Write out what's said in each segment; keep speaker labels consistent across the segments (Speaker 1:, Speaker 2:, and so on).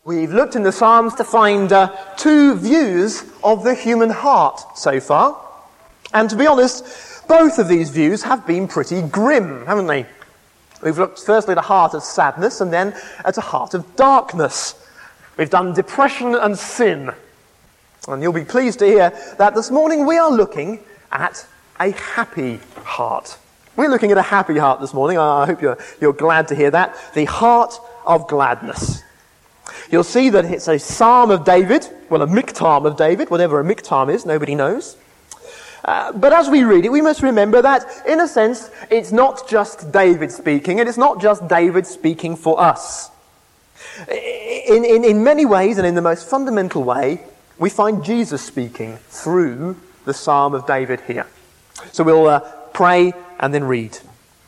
Speaker 1: We've looked in the Psalms to find two views of the human heart so far. And to be honest, both of these views have been pretty grim, haven't they? We've looked firstly at a heart of sadness and then at a heart of darkness. We've done depression and sin. And you'll be pleased to hear that this morning we are looking at a happy heart. We're looking at a happy heart this morning. I hope you're glad to hear that. The heart of gladness. You'll see that it's a psalm of David, well, a miktam of David, whatever a miktam is, nobody knows. But as we read it, we must remember that, in a sense, it's not just David speaking, and it's not just David speaking for us. In many ways, and in the most fundamental way, we find Jesus speaking through the psalm of David here. So we'll pray and then read.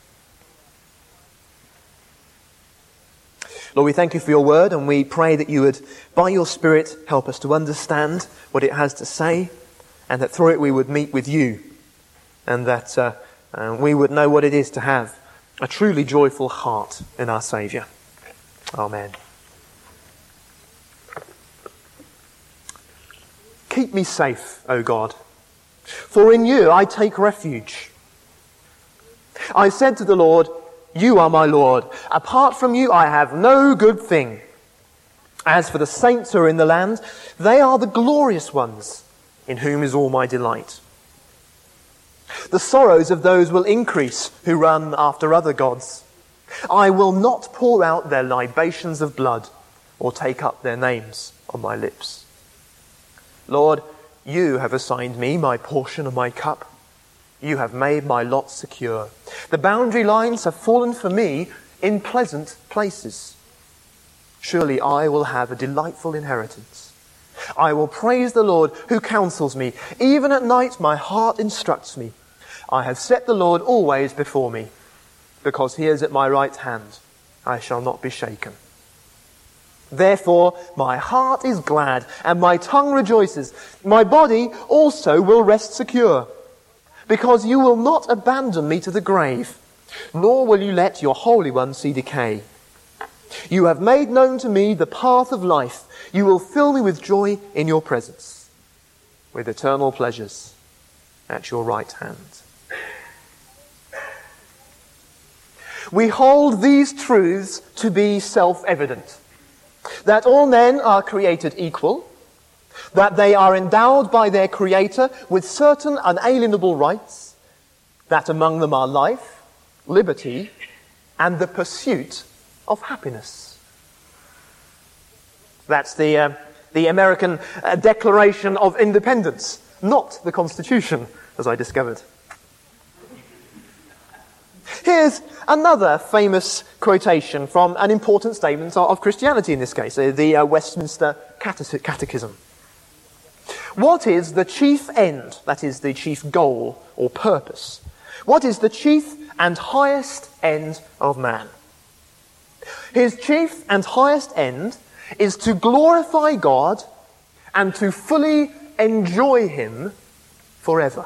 Speaker 1: Lord, we thank you for your word, and we pray that you would, by your Spirit, help us to understand what it has to say, and that through it we would meet with you, and that we would know what it is to have a truly joyful heart in our Saviour. Amen. Keep me safe, O God, for in you I take refuge. I said to the Lord, you are my Lord. Apart from you I have no good thing. As for the saints who are in the land, they are the glorious ones, in whom is all my delight. The sorrows of those will increase who run after other gods. I will not pour out their libations of blood, or take up their names on my lips. Lord, you have assigned me my portion of my cup. You have made my lot secure. The boundary lines have fallen for me in pleasant places. Surely I will have a delightful inheritance. I will praise the Lord who counsels me. Even at night my heart instructs me. I have set the Lord always before me. Because he is at my right hand, I shall not be shaken. Therefore my heart is glad and my tongue rejoices. My body also will rest secure. Because you will not abandon me to the grave, nor will you let your Holy One see decay. You have made known to me the path of life. You will fill me with joy in your presence, with eternal pleasures at your right hand. We hold these truths to be self-evident, that all men are created equal, that they are endowed by their Creator with certain unalienable rights, that among them are life, liberty, and the pursuit of happiness. That's the American Declaration of Independence, not the Constitution, as I discovered. Here's another famous quotation from an important statement of Christianity in this case, the Westminster Catechism. What is the chief end, that is the chief goal or purpose? What is the chief and highest end of man? His chief and highest end is to glorify God and to fully enjoy him forever.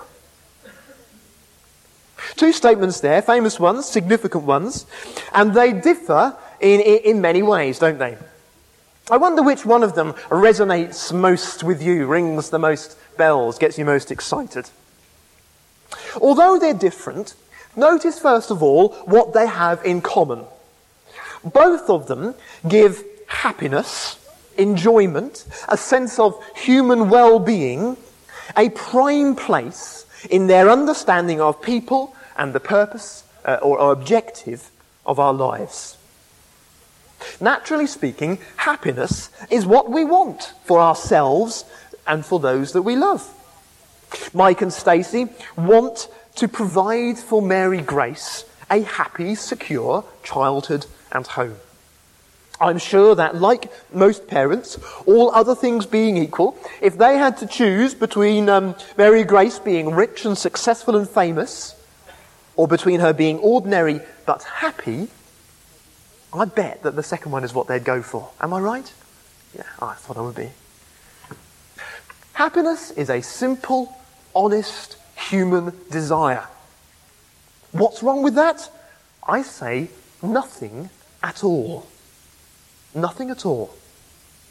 Speaker 1: Two statements there, famous ones, significant ones, and they differ in many ways, don't they? I wonder which one of them resonates most with you, rings the most bells, gets you most excited. Although they're different, notice first of all what they have in common. Both of them give happiness, enjoyment, a sense of human well-being, a prime place in their understanding of people and the purpose or objective of our lives. Naturally speaking, happiness is what we want for ourselves and for those that we love. Mike and Stacey want to provide for Mary Grace a happy, secure childhood and home. I'm sure that, like most parents, all other things being equal, if they had to choose between Mary Grace being rich and successful and famous, or between her being ordinary but happy, I bet that the second one is what they'd go for. Am I right? Yeah, I thought I would be. Happiness is a simple, honest, human desire. What's wrong with that? I say nothing at all. Nothing at all.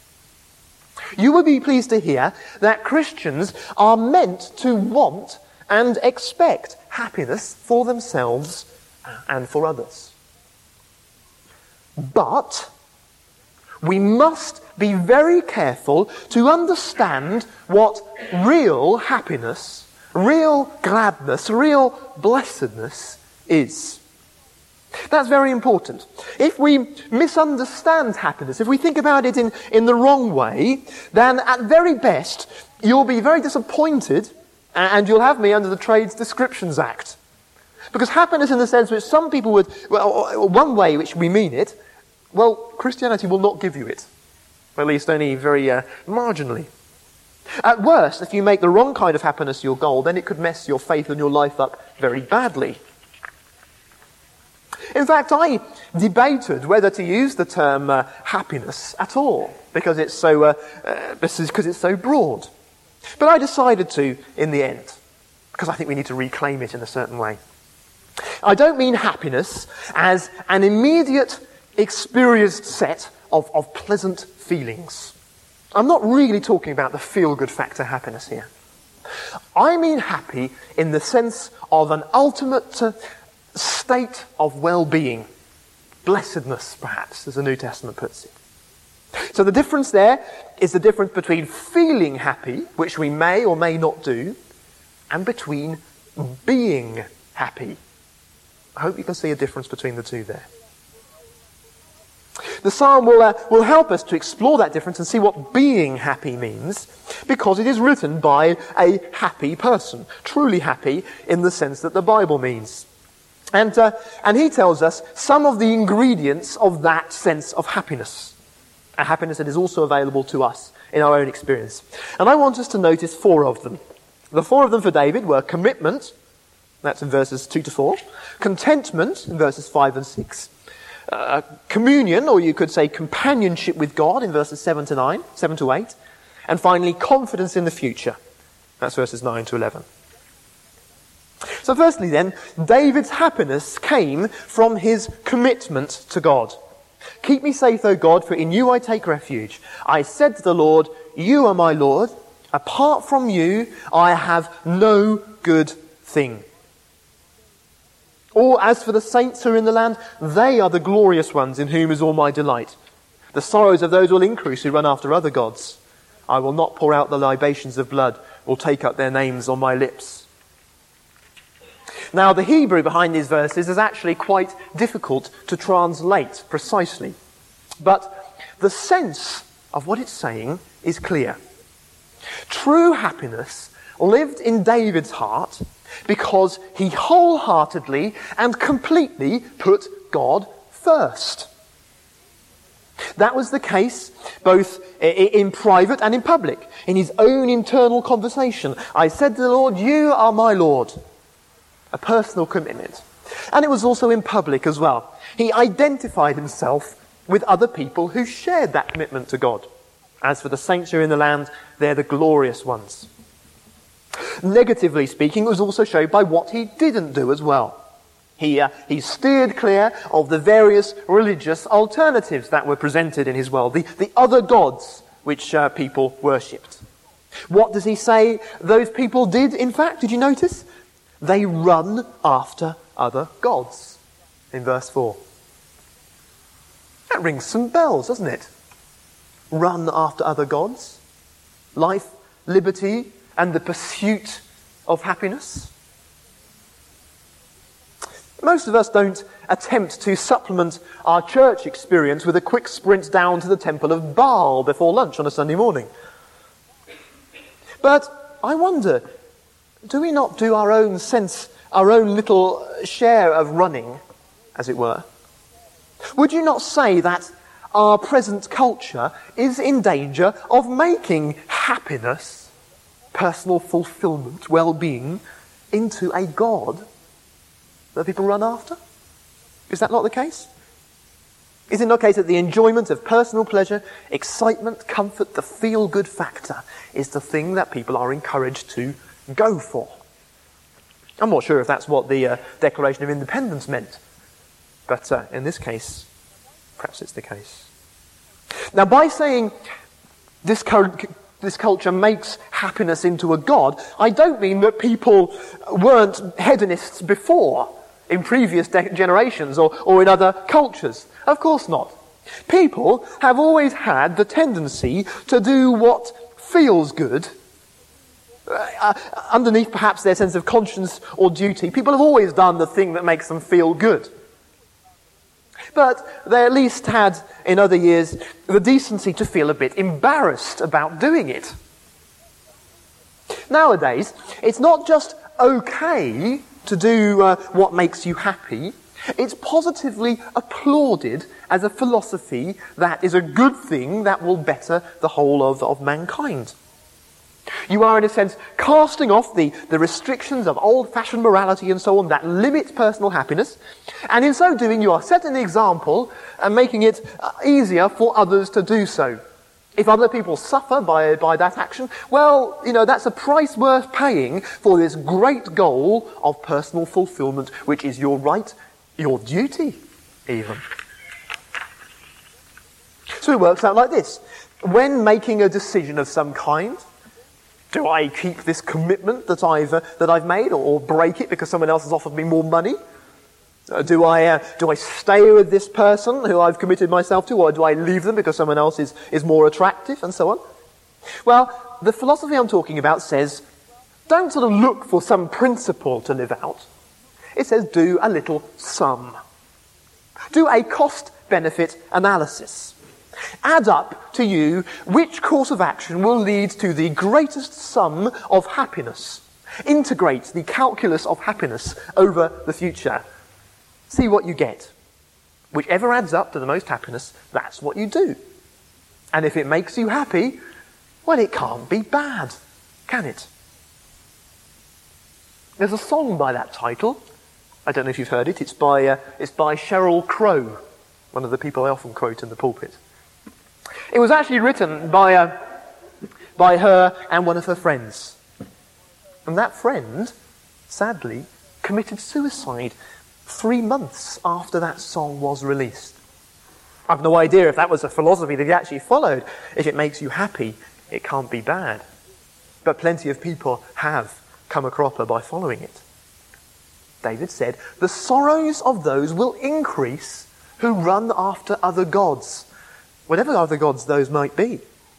Speaker 1: You will be pleased to hear that Christians are meant to want and expect happiness for themselves and for others. But we must be very careful to understand what real happiness, real gladness, real blessedness is. That's very important. If we misunderstand happiness, if we think about it in the wrong way, then at very best, you'll be very disappointed and you'll have me under the Trades Descriptions Act. Because happiness in the sense which some people would, well, one way which we mean it, well, Christianity will not give you it. Or at least only very marginally. At worst, if you make the wrong kind of happiness your goal, then it could mess your faith and your life up very badly. In fact, I debated whether to use the term happiness at all, because it's so broad. But I decided to in the end, because I think we need to reclaim it in a certain way. I don't mean happiness as an immediate experienced set of pleasant feelings. I'm not really talking about the feel-good factor happiness here. I mean happy in the sense of an ultimate state of well-being, blessedness perhaps, as the New Testament puts it. So the difference there is the difference between feeling happy, which we may or may not do, and between being happy. I hope you can see a difference between the two there. The psalm will help us to explore that difference and see what being happy means, because it is written by a happy person, truly happy in the sense that the Bible means. And he tells us some of the ingredients of that sense of happiness, a happiness that is also available to us in our own experience. And I want us to notice 4 of them. The 4 of them for David were commitment, that's in verses 2 to 4, contentment in verses 5 and 6, communion, or you could say companionship with God in verses 7 to 8, and finally confidence in the future, that's verses 9 to 11. So firstly then, David's happiness came from his commitment to God. Keep me safe, O God, for in you I take refuge. I said to the Lord, you are my Lord. Apart from you, I have no good thing. Or as for the saints who are in the land, they are the glorious ones in whom is all my delight. The sorrows of those will increase who run after other gods. I will not pour out the libations of blood, or take up their names on my lips. Now, the Hebrew behind these verses is actually quite difficult to translate precisely. But the sense of what it's saying is clear. True happiness lived in David's heart because he wholeheartedly and completely put God first. That was the case both in private and in public, in his own internal conversation. I said to the Lord, you are my Lord. A personal commitment. And it was also in public as well. He identified himself with other people who shared that commitment to God. As for the saints who are in the land, they're the glorious ones. Negatively speaking, it was also shown by what he didn't do as well. He steered clear of the various religious alternatives that were presented in his world, the other gods which people worshipped. What does he say those people did, in fact? Did you notice? They run after other gods, in verse 4. That rings some bells, doesn't it? Run after other gods. Life, liberty, and the pursuit of happiness. Most of us don't attempt to supplement our church experience with a quick sprint down to the temple of Baal before lunch on a Sunday morning. But I wonder, do we not do our own little share of running, as it were? Would you not say that our present culture is in danger of making happiness, personal fulfillment, well-being, into a god that people run after? Is that not the case? Is it not the case that the enjoyment of personal pleasure, excitement, comfort, the feel-good factor is the thing that people are encouraged to go for? I'm not sure if that's what the Declaration of Independence meant, but in this case, perhaps it's the case. Now, by saying this culture makes happiness into a god, I don't mean that people weren't hedonists before, in previous generations or in other cultures. Of course not. People have always had the tendency to do what feels good. Underneath perhaps their sense of conscience or duty, people have always done the thing that makes them feel good. But they at least had, in other years, the decency to feel a bit embarrassed about doing it. Nowadays, it's not just okay to do what makes you happy. It's positively applauded as a philosophy that is a good thing that will better the whole of mankind. You are, in a sense, casting off the restrictions of old-fashioned morality and so on that limit personal happiness, and in so doing you are setting an example and making it easier for others to do so. If other people suffer by that action, well, that's a price worth paying for this great goal of personal fulfillment, which is your right, your duty, even. So it works out like this. When making a decision of some kind, do I keep this commitment that I've made, or break it because someone else has offered me more money? Do I stay with this person who I've committed myself to, or do I leave them because someone else is more attractive, and so on? Well, the philosophy I'm talking about says, don't sort of look for some principle to live out. It says do a little sum. Do a cost-benefit analysis. Add up to you which course of action will lead to the greatest sum of happiness. Integrate the calculus of happiness over the future. See what you get. Whichever adds up to the most happiness, that's what you do. And if it makes you happy, well, it can't be bad, can it? There's a song by that title. I don't know if you've heard it. It's by Sheryl Crow, one of the people I often quote in the pulpit. It was actually written by her and one of her friends. And that friend, sadly, committed suicide 3 months after that song was released. I've no idea if that was a philosophy that he actually followed. If it makes you happy, it can't be bad. But plenty of people have come a cropper by following it. David said, the sorrows of those will increase who run after other gods, whatever other gods those might be.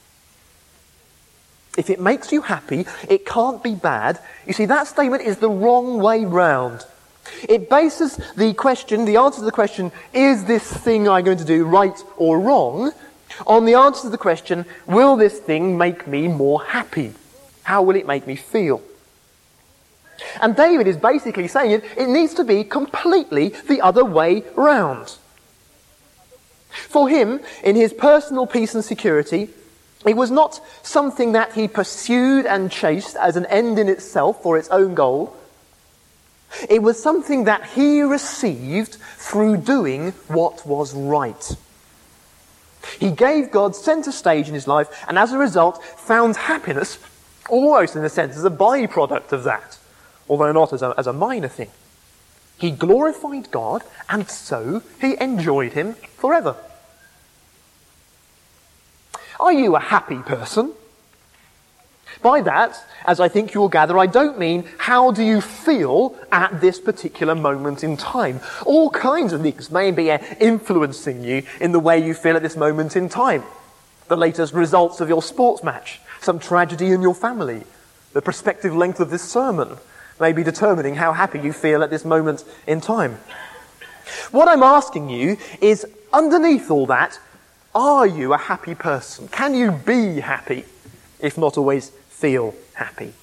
Speaker 1: If it makes you happy, it can't be bad. You see, that statement is the wrong way round. It bases the answer to the question, is this thing I'm going to do right or wrong, on the answer to the question, will this thing make me more happy? How will it make me feel? And David is basically saying it needs to be completely the other way round. For him, in his personal peace and security, it was not something that he pursued and chased as an end in itself for its own goal. It was something that he received through doing what was right. He gave God center stage in his life, and as a result found happiness almost in a sense as a byproduct of that, although not as a minor thing. He glorified God, and so he enjoyed him forever. Are you a happy person? By that, as I think you'll gather, I don't mean how do you feel at this particular moment in time. All kinds of things may be influencing you in the way you feel at this moment in time. The latest results of your sports match, some tragedy in your family, the prospective length of this sermon may be determining how happy you feel at this moment in time. What I'm asking you is, underneath all that, are you a happy person? Can you be happy, if not always feel happy?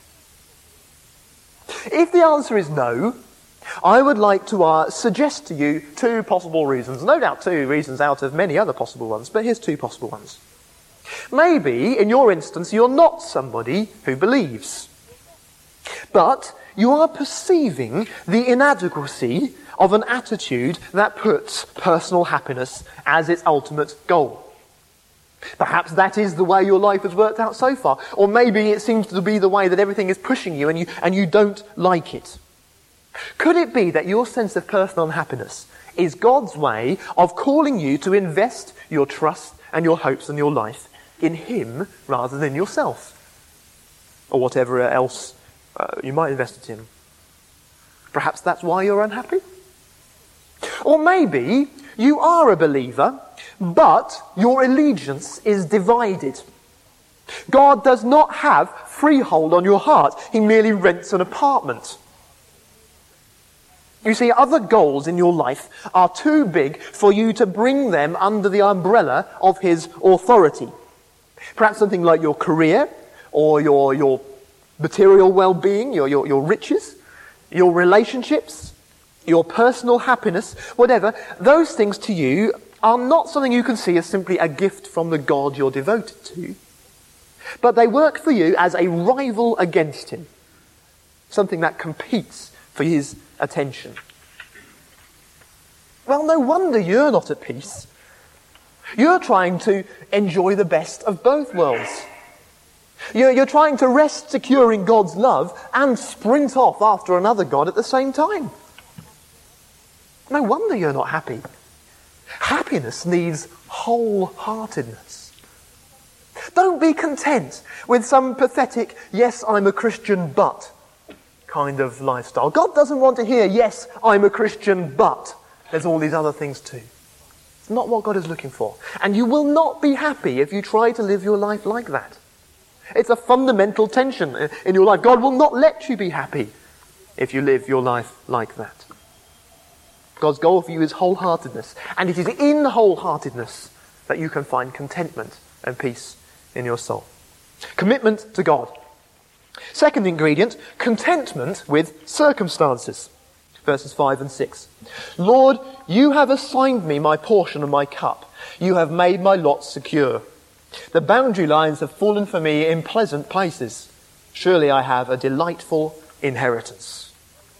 Speaker 1: If the answer is no, I would like to suggest to you 2 possible reasons. No doubt 2 reasons out of many other possible ones, but here's 2 possible ones. Maybe, in your instance, you're not somebody who believes, but you are perceiving the inadequacy of an attitude that puts personal happiness as its ultimate goal. Perhaps that is the way your life has worked out so far. Or maybe it seems to be the way that everything is pushing you and you don't like it. Could it be that your sense of personal happiness is God's way of calling you to invest your trust and your hopes and your life in him rather than yourself, or whatever else you might invest it in. Perhaps that's why you're unhappy. Or maybe you are a believer, but your allegiance is divided. God does not have freehold on your heart. He merely rents an apartment. You see, other goals in your life are too big for you to bring them under the umbrella of his authority. Perhaps something like your career, or your material well-being, your riches, your relationships, your personal happiness, whatever. Those things to you are not something you can see as simply a gift from the God you're devoted to, but they work for you as a rival against him, something that competes for his attention. Well, no wonder you're not at peace. You're trying to enjoy the best of both worlds. You're trying to rest secure in God's love and sprint off after another God at the same time. No wonder you're not happy. Happiness needs wholeheartedness. Don't be content with some pathetic, yes, I'm a Christian, but kind of lifestyle. God doesn't want to hear, yes, I'm a Christian, but there's all these other things too. It's not what God is looking for. And you will not be happy if you try to live your life like that. It's a fundamental tension in your life. God will not let you be happy if you live your life like that. God's goal for you is wholeheartedness. And it is in wholeheartedness that you can find contentment and peace in your soul. Commitment to God. Second ingredient, contentment with circumstances. Verses 5 and 6. Lord, you have assigned me my portion and my cup. You have made my lot secure. The boundary lines have fallen for me in pleasant places. Surely I have a delightful inheritance.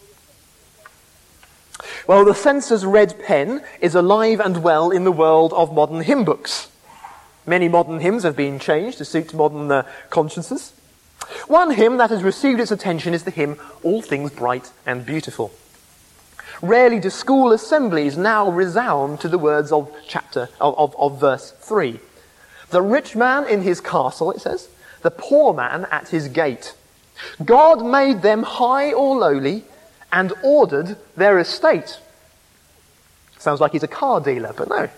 Speaker 1: Well, the censor's red pen is alive and well in the world of modern hymn books. Many modern hymns have been changed to suit modern consciences. One hymn that has received its attention is the hymn, All Things Bright and Beautiful. Rarely do school assemblies now resound to the words of verse 3. The rich man in his castle, it says, the poor man at his gate. God made them high or lowly and ordered their estate. Sounds like he's a car dealer, but no.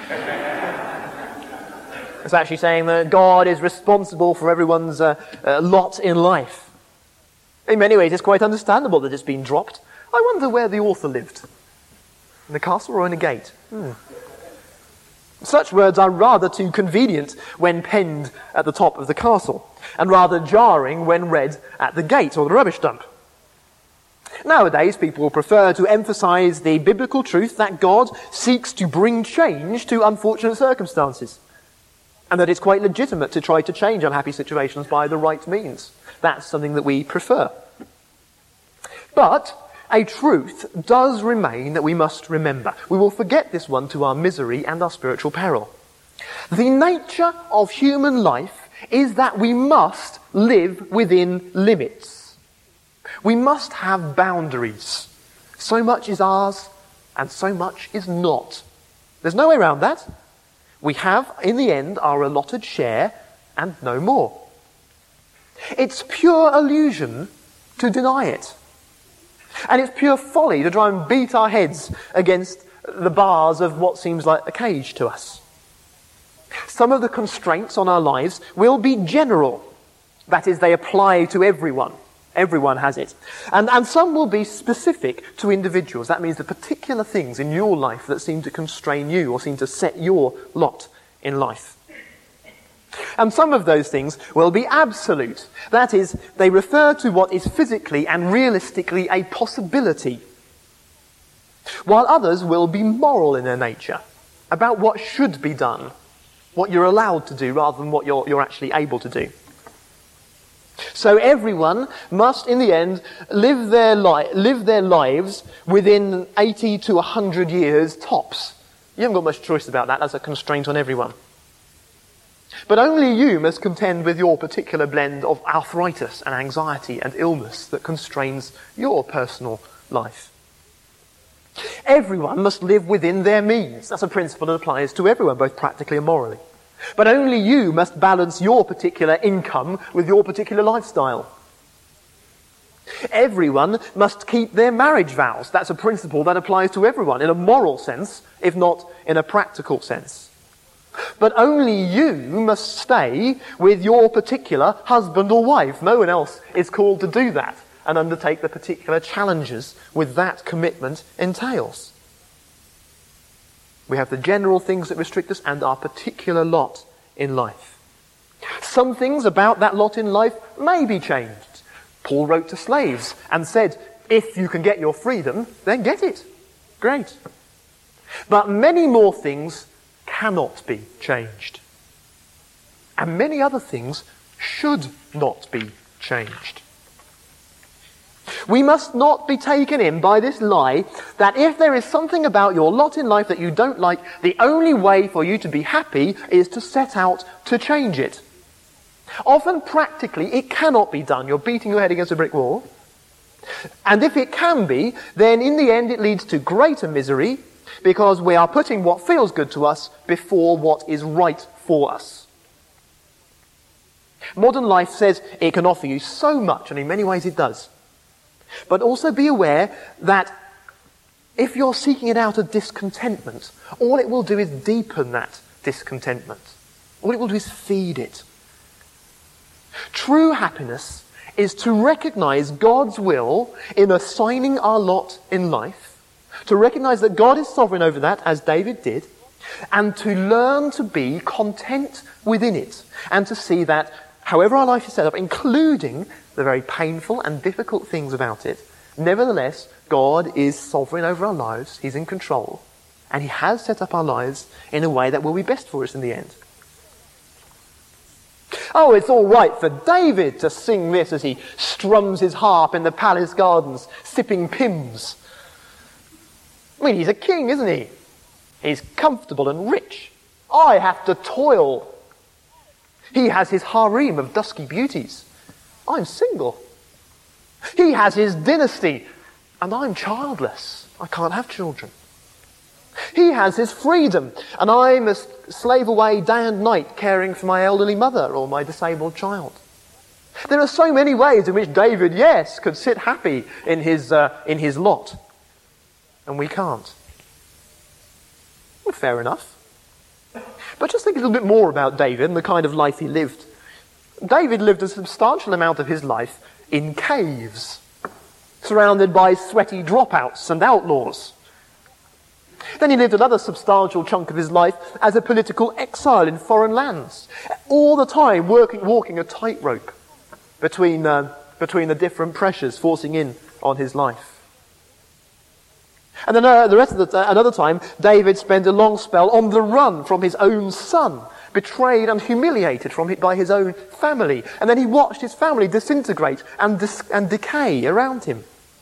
Speaker 1: It's actually saying that God is responsible for everyone's lot in life. In many ways, it's quite understandable that it's been dropped. I wonder where the author lived. In the castle or in a gate? Such words are rather too convenient when penned at the top of the castle, and rather jarring when read at the gate or the rubbish dump. Nowadays, people prefer to emphasize the biblical truth that God seeks to bring change to unfortunate circumstances, and that it's quite legitimate to try to change unhappy situations by the right means. That's something that we prefer. But a truth does remain that we must remember. We will forget this one to our misery and our spiritual peril. The nature of human life is that we must live within limits. We must have boundaries. So much is ours and so much is not. There's no way around that. We have, in the end, our allotted share and no more. It's pure illusion to deny it. And it's pure folly to try and beat our heads against the bars of what seems like a cage to us. Some of the constraints on our lives will be general. That is, they apply to everyone. Everyone has it. And some will be specific to individuals. That means the particular things in your life that seem to constrain you or seem to set your lot in life. And some of those things will be absolute. That is, they refer to what is physically and realistically a possibility. While others will be moral in their nature, about what should be done, what you're allowed to do rather than what you're actually able to do. So everyone must, in the end, live their lives within 80 to 100 years tops. You haven't got much choice about that. That's a constraint on everyone. But only you must contend with your particular blend of arthritis and anxiety and illness that constrains your personal life. Everyone must live within their means. That's a principle that applies to everyone, both practically and morally. But only you must balance your particular income with your particular lifestyle. Everyone must keep their marriage vows. That's a principle that applies to everyone in a moral sense, if not in a practical sense. But only you must stay with your particular husband or wife. No one else is called to do that and undertake the particular challenges with that commitment entails. We have the general things that restrict us and our particular lot in life. Some things about that lot in life may be changed. Paul wrote to slaves and said, if you can get your freedom, then get it. Great. But many more things cannot be changed. And many other things should not be changed. We must not be taken in by this lie that if there is something about your lot in life that you don't like, the only way for you to be happy is to set out to change it. Often, practically, it cannot be done. You're beating your head against a brick wall. And if it can be, then in the end it leads to greater misery because we are putting what feels good to us before what is right for us. Modern life says it can offer you so much, and in many ways it does. But also be aware that if you're seeking it out of discontentment, all it will do is deepen that discontentment. All it will do is feed it. True happiness is to recognize God's will in assigning our lot in life, to recognize that God is sovereign over that, as David did, and to learn to be content within it, and to see that however our life is set up, including the very painful and difficult things about it, nevertheless, God is sovereign over our lives, He's in control, and He has set up our lives in a way that will be best for us in the end. Oh, it's all right for David to sing this as he strums his harp in the palace gardens, sipping Pimm's. I mean, he's a king, isn't he? He's comfortable and rich. I have to toil. He has his harem of dusky beauties. I'm single. He has his dynasty, and I'm childless. I can't have children. He has his freedom, and I must slave away day and night caring for my elderly mother or my disabled child. There are so many ways in which David, yes, could sit happy in his lot, and we can't. Well, fair enough. But just think a little bit more about David and the kind of life he lived. David lived a substantial amount of his life in caves, surrounded by sweaty dropouts and outlaws. Then he lived another substantial chunk of his life as a political exile in foreign lands, all the time walking a tightrope between the different pressures forcing in on his life. And then another time, David spent a long spell on the run from his own son, betrayed and humiliated by his own family. And then he watched his family disintegrate and decay around him.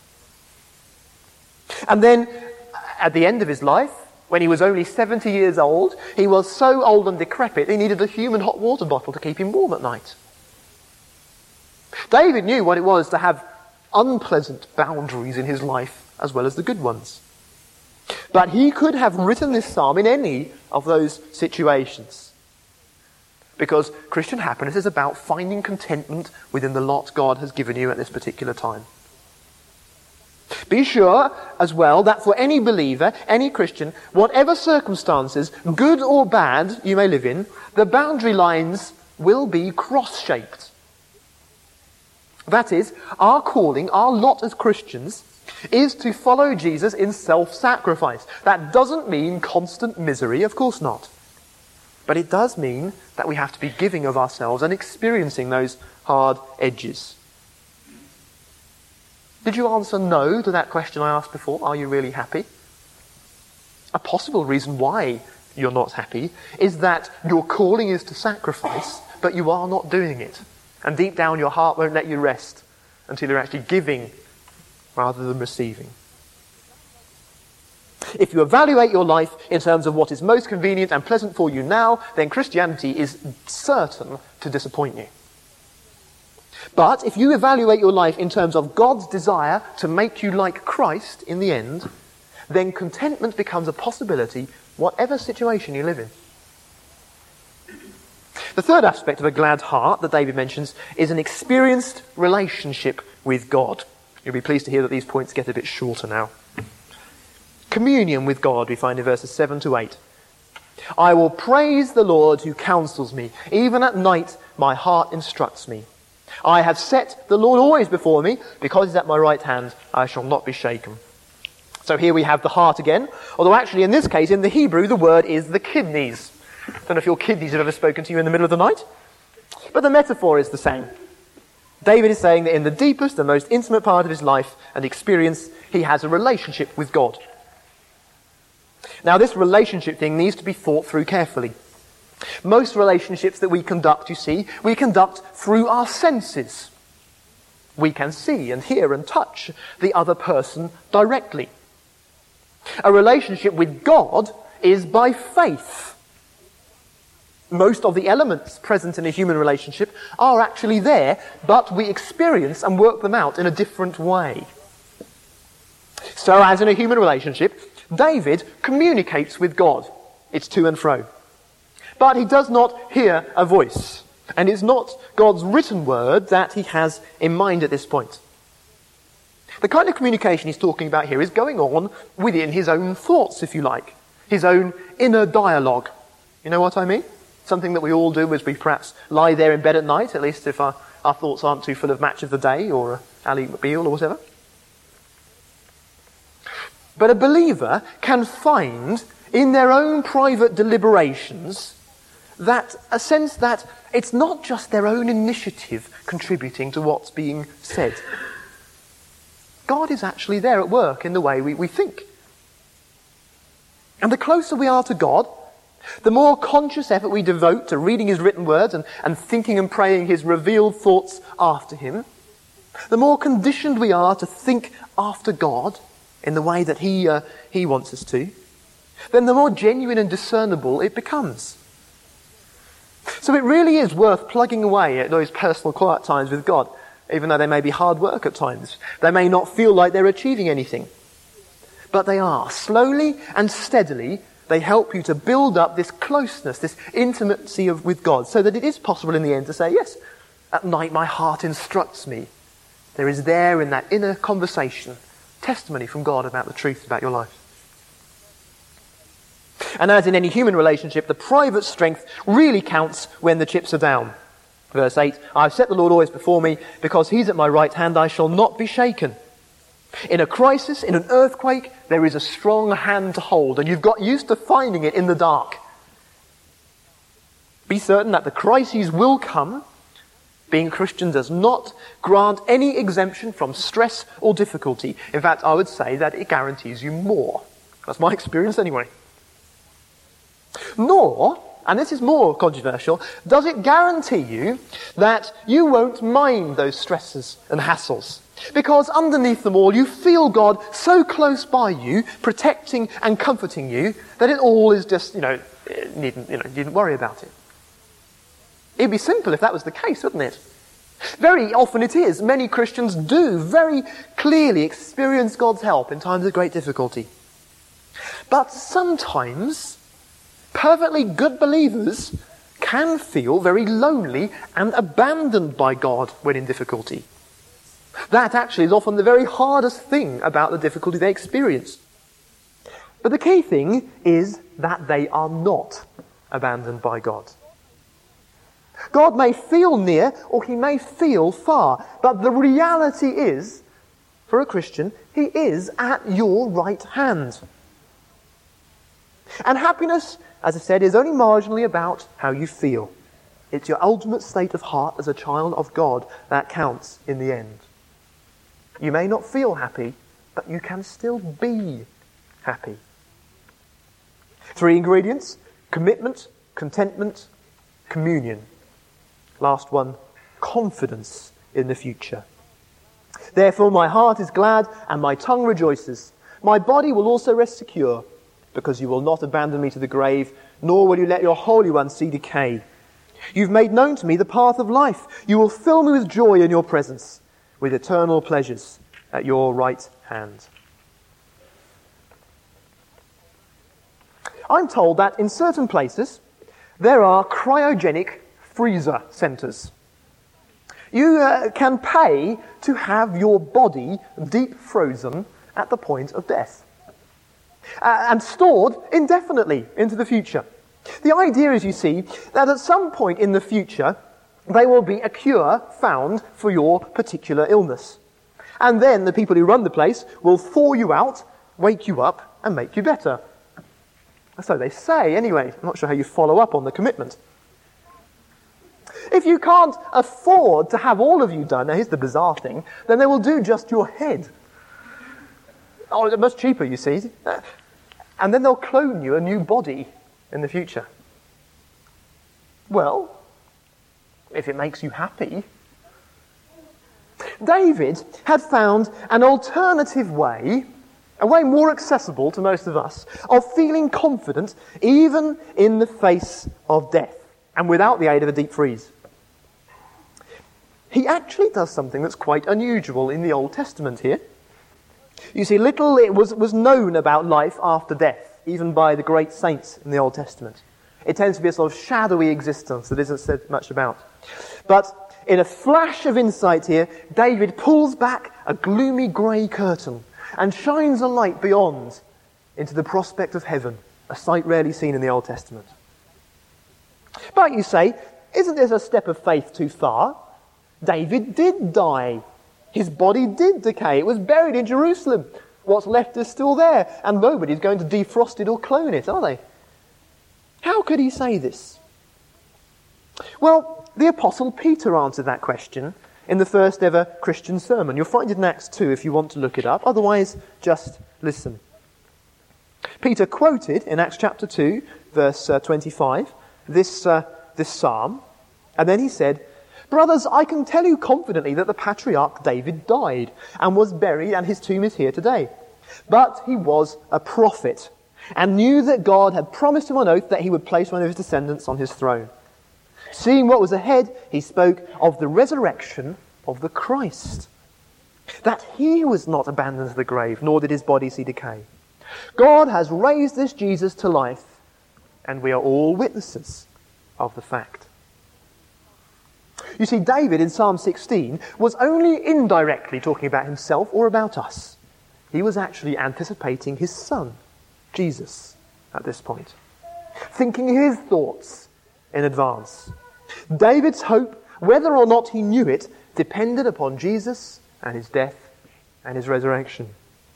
Speaker 1: And then, at the end of his life, when he was only 70 years old, he was so old and decrepit he needed a human hot water bottle to keep him warm at night. David knew what it was to have unpleasant boundaries in his life as well as the good ones. But he could have written this psalm in any of those situations. Because Christian happiness is about finding contentment within the lot God has given you at this particular time. Be sure as well that for any believer, any Christian, whatever circumstances, good or bad, you may live in, the boundary lines will be cross-shaped. That is, our calling, our lot as Christians, is to follow Jesus in self-sacrifice. That doesn't mean constant misery, of course not. But it does mean that we have to be giving of ourselves and experiencing those hard edges. Did you answer no to that question I asked before? Are you really happy? A possible reason why you're not happy is that your calling is to sacrifice, but you are not doing it. And deep down your heart won't let you rest until you're actually giving rather than receiving. If you evaluate your life in terms of what is most convenient and pleasant for you now, then Christianity is certain to disappoint you. But if you evaluate your life in terms of God's desire to make you like Christ in the end, then contentment becomes a possibility whatever situation you live in. The third aspect of a glad heart that David mentions is an experienced relationship with God. You'll be pleased to hear that these points get a bit shorter now. Communion with God, we find in verses 7 to 8. I will praise the Lord who counsels me. Even at night my heart instructs me. I have set the Lord always before me. Because he's at my right hand, I shall not be shaken. So here we have the heart again. Although actually in this case, in the Hebrew, the word is the kidneys. I don't know if your kidneys have ever spoken to you in the middle of the night. But the metaphor is the same. David is saying that in the deepest and most intimate part of his life and experience, he has a relationship with God. Now, this relationship thing needs to be thought through carefully. Most relationships that we conduct, you see, we conduct through our senses. We can see and hear and touch the other person directly. A relationship with God is by faith. Most of the elements present in a human relationship are actually there, but we experience and work them out in a different way. So, as in a human relationship, David communicates with God. It's to and fro. But he does not hear a voice. And it's not God's written word that he has in mind at this point. The kind of communication he's talking about here is going on within his own thoughts, if you like. His own inner dialogue. You know what I mean? Something that we all do as we perhaps lie there in bed at night, at least if our thoughts aren't too full of Match of the Day or Ali McBeal or whatever. But a believer can find in their own private deliberations that a sense that it's not just their own initiative contributing to what's being said. God is actually there at work in the way we think. And the closer we are to God, the more conscious effort we devote to reading his written words and thinking and praying his revealed thoughts after him, the more conditioned we are to think after God in the way that he wants us to, then the more genuine and discernible it becomes. So it really is worth plugging away at those personal quiet times with God, even though they may be hard work at times. They may not feel like they're achieving anything. But they are. Slowly and steadily, they help you to build up this closeness, this intimacy with God, so that it is possible in the end to say, yes, at night my heart instructs me. There is there in that inner conversation testimony from God about the truth about your life. And as in any human relationship, the private strength really counts when the chips are down. Verse 8, I've set the Lord always before me, because he's at my right hand, I shall not be shaken. In a crisis, in an earthquake, there is a strong hand to hold, and you've got used to finding it in the dark. Be certain that the crises will come. Being a Christian does not grant any exemption from stress or difficulty. In fact, I would say that it guarantees you more. That's my experience anyway. Nor, and this is more controversial, does it guarantee you that you won't mind those stresses and hassles. Because underneath them all, you feel God so close by you, protecting and comforting you, that it all is just, you needn't worry about it. It'd be simple if that was the case, wouldn't it? Very often it is. Many Christians do very clearly experience God's help in times of great difficulty. But sometimes perfectly good believers can feel very lonely and abandoned by God when in difficulty. That actually is often the very hardest thing about the difficulty they experience. But the key thing is that they are not abandoned by God. God may feel near or he may feel far, but the reality is, for a Christian, he is at your right hand. And happiness, as I said, is only marginally about how you feel. It's your ultimate state of heart as a child of God that counts in the end. You may not feel happy, but you can still be happy. 3 ingredients: commitment, contentment, communion. Last one, confidence in the future. Therefore my heart is glad and my tongue rejoices. My body will also rest secure, because you will not abandon me to the grave, nor will you let your Holy One see decay. You've made known to me the path of life. You will fill me with joy in your presence, with eternal pleasures at your right hand. I'm told that in certain places there are cryogenic freezer centres. You can pay to have your body deep frozen at the point of death and stored indefinitely into the future. The idea is, you see, that at some point in the future there will be a cure found for your particular illness. And then the people who run the place will thaw you out, wake you up, and make you better. So they say, anyway. I'm not sure how you follow up on the commitment. If you can't afford to have all of you done, now here's the bizarre thing, then they will do just your head. Oh, it's much cheaper, you see. And then they'll clone you a new body in the future. Well, if it makes you happy. David had found an alternative way, a way more accessible to most of us, of feeling confident even in the face of death and without the aid of a deep freeze. He actually does something that's quite unusual in the Old Testament here. You see, little was known about life after death, even by the great saints in the Old Testament. It tends to be a sort of shadowy existence that isn't said much about. But in a flash of insight here, David pulls back a gloomy grey curtain and shines a light beyond into the prospect of heaven, a sight rarely seen in the Old Testament. But you say, isn't this a step of faith too far? David did die. His body did decay. It was buried in Jerusalem. What's left is still there, and nobody's going to defrost it or clone it, are they? How could he say this? Well, the Apostle Peter answered that question in the first ever Christian sermon. You'll find it in Acts 2 if you want to look it up. Otherwise, just listen. Peter quoted in Acts chapter 2, verse 25, this psalm, and then he said, "Brothers, I can tell you confidently that the patriarch David died and was buried, and his tomb is here today. But he was a prophet and knew that God had promised him on oath that he would place one of his descendants on his throne. Seeing what was ahead, he spoke of the resurrection of the Christ, that he was not abandoned to the grave, nor did his body see decay. God has raised this Jesus to life, and we are all witnesses of the fact." You see, David in Psalm 16 was only indirectly talking about himself or about us. He was actually anticipating his son, Jesus, at this point, thinking his thoughts in advance. David's hope, whether or not he knew it, depended upon Jesus and his death and his resurrection.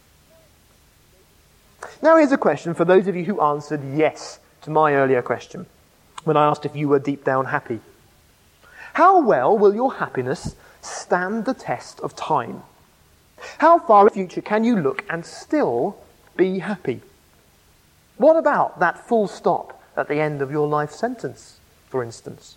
Speaker 1: Now here's a question for those of you who answered yes to my earlier question, when I asked if you were deep down happy. How well will your happiness stand the test of time? How far in the future can you look and still be happy? What about that full stop at the end of your life sentence, for instance?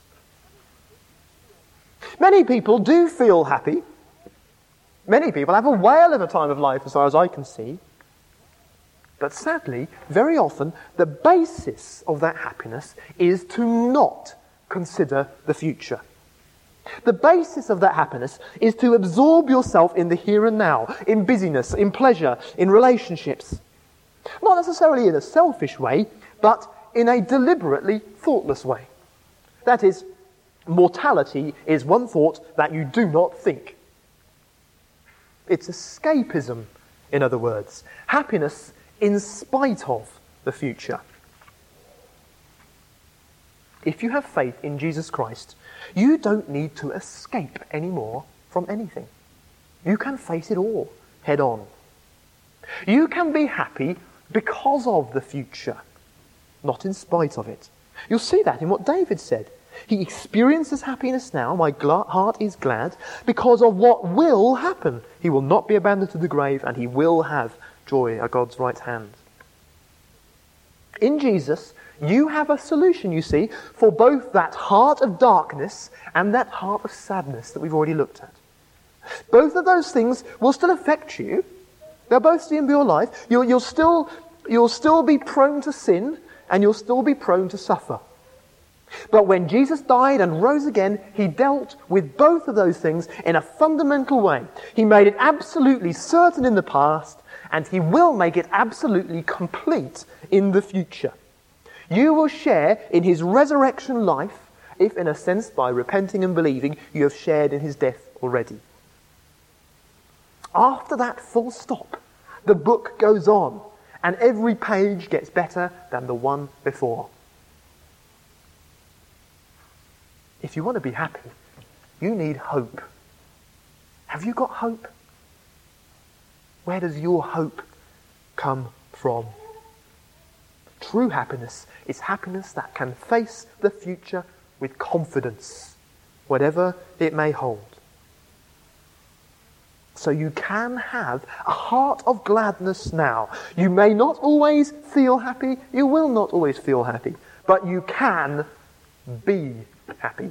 Speaker 1: Many people do feel happy. Many people have a whale of a time of life, as far as I can see. But sadly, very often, the basis of that happiness is to not consider the future. The basis of that happiness is to absorb yourself in the here and now, in busyness, in pleasure, in relationships. Not necessarily in a selfish way, but in a deliberately thoughtless way. That is, mortality is one thought that you do not think. It's escapism, in other words. Happiness in spite of the future. If you have faith in Jesus Christ, you don't need to escape anymore from anything. You can face it all head on. You can be happy because of the future, not in spite of it. You'll see that in what David said. He experiences happiness now, my heart is glad, because of what will happen. He will not be abandoned to the grave, and he will have joy at God's right hand. In Jesus, you have a solution, you see, for both that heart of darkness and that heart of sadness that we've already looked at. Both of those things will still affect you. They'll both still be your life. You'll still be prone to sin, and you'll still be prone to suffer. But when Jesus died and rose again, he dealt with both of those things in a fundamental way. He made it absolutely certain in the past, and he will make it absolutely complete in the future. You will share in his resurrection life if in a sense by repenting and believing you have shared in his death already. After that full stop, the book goes on, and every page gets better than the one before. If you want to be happy, you need hope. Have you got hope? Where does your hope come from? True happiness is happiness that can face the future with confidence, whatever it may hold. So you can have a heart of gladness now. You may not always feel happy, you will not always feel happy, but you can be happy.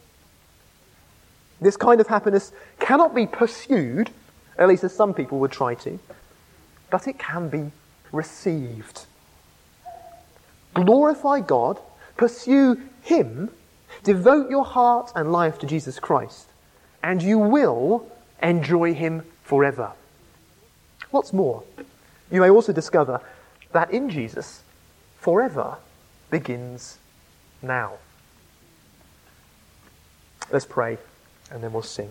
Speaker 1: This kind of happiness cannot be pursued, at least as some people would try to, but it can be received. Glorify God, pursue him, devote your heart and life to Jesus Christ, and you will enjoy him forever. What's more, you may also discover that in Jesus, forever begins now. Let's pray, and then we'll sing.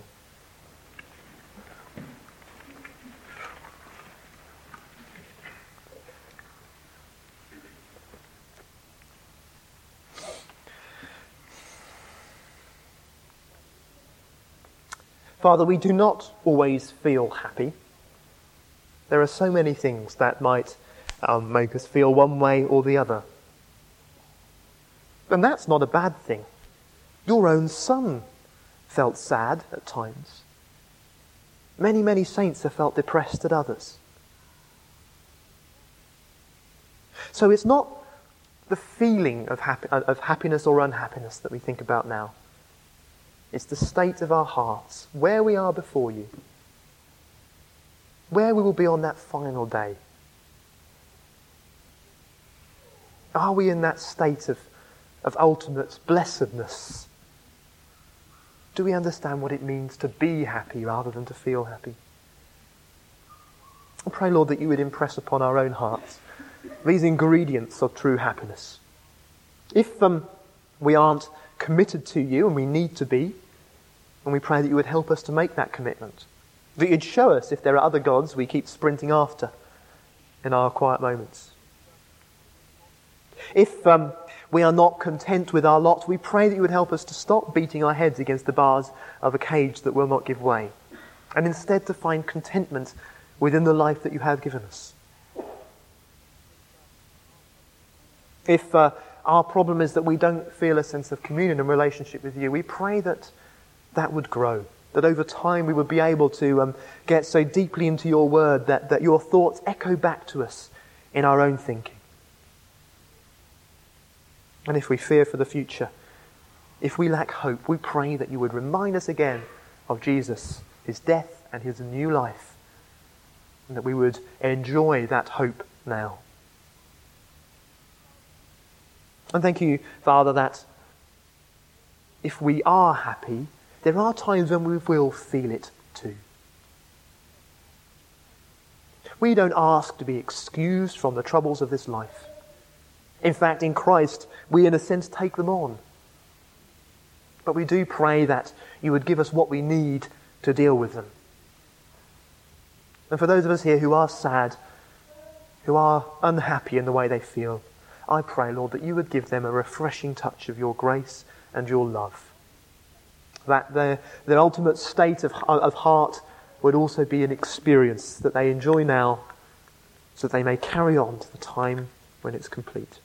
Speaker 1: Father, we do not always feel happy. There are so many things that might make us feel one way or the other. And that's not a bad thing. Your own Son felt sad at times. Many, many saints have felt depressed at others. So it's not the feeling of happiness or unhappiness that we think about now. It's the state of our hearts, where we are before you, where we will be on that final day. Are we in that state of ultimate blessedness? Do we understand what it means to be happy rather than to feel happy? I pray, Lord, that you would impress upon our own hearts these ingredients of true happiness. If we aren't committed to you, and we need to be, and we pray that you would help us to make that commitment. That you'd show us if there are other gods we keep sprinting after in our quiet moments. If we are not content with our lot, we pray that you would help us to stop beating our heads against the bars of a cage that will not give way, and instead to find contentment within the life that you have given us. If our problem is that we don't feel a sense of communion and relationship with you, we pray that that would grow, that over time we would be able to get so deeply into your word that your thoughts echo back to us in our own thinking. And if we fear for the future, if we lack hope, we pray that you would remind us again of Jesus, his death and his new life, and that we would enjoy that hope now. And thank you, Father, that if we are happy, there are times when we will feel it too. We don't ask to be excused from the troubles of this life. In fact, in Christ, we in a sense take them on. But we do pray that you would give us what we need to deal with them. And for those of us here who are sad, who are unhappy in the way they feel, I pray, Lord, that you would give them a refreshing touch of your grace and your love. That their ultimate state of heart would also be an experience that they enjoy now, so that they may carry on to the time when it's complete.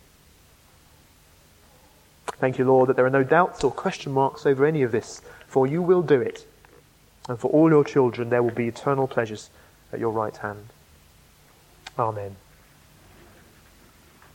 Speaker 1: Thank you, Lord, that there are no doubts or question marks over any of this, for you will do it. And for all your children there will be eternal pleasures at your right hand. Amen.